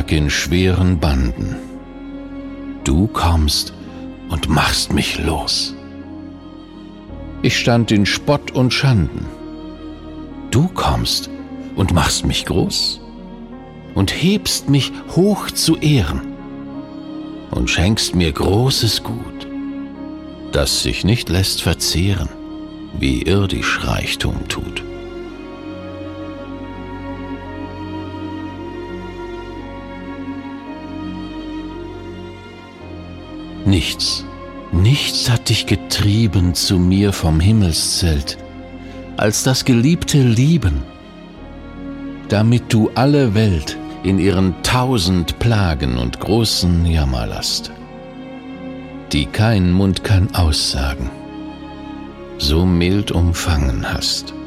lag in schweren Banden. Du kommst und machst mich los. Ich stand in Spott und Schanden. Du kommst und machst mich groß und hebst mich hoch zu Ehren und schenkst mir großes Gut, das sich nicht lässt verzehren, wie irdisch Reichtum tut. Nichts hat dich getrieben zu mir vom Himmelszelt, als das geliebte Lieben, damit du alle Welt in ihren 1000 Plagen und großen Jammerlast, die kein Mund kann aussagen, so mild umfangen hast.